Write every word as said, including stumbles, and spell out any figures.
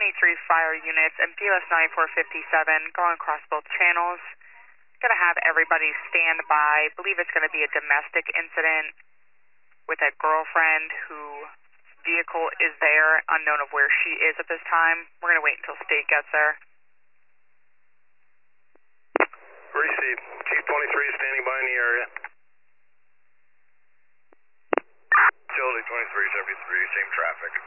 twenty-three fire units and B L S ninety-four fifty-seven going across both channels. Gonna have everybody stand by. Believe it's gonna be a domestic incident with a girlfriend who vehicle is there, unknown of where she is at this time. We're gonna wait until state gets there. Received. Chief twenty-three standing by in the area. Utility twenty-three seventy-three, same traffic.